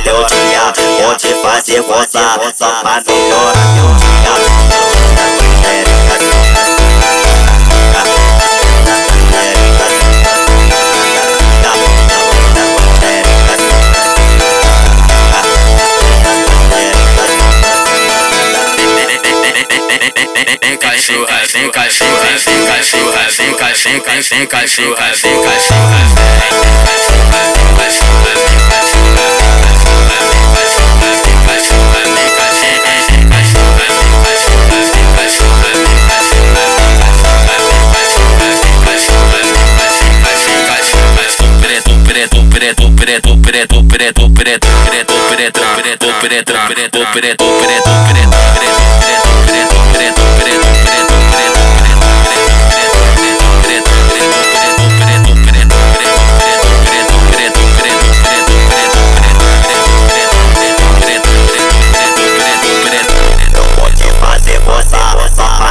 teu dia. Vou te fazer gozar só pra melhorar teu dia. Vem cachorra, vem cachorra, vem cachorra, vem cachorra, vem cachorra, vem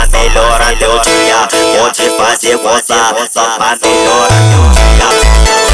melhorar teu dia. Vou te fazer gozar só pra melhorar teu dia.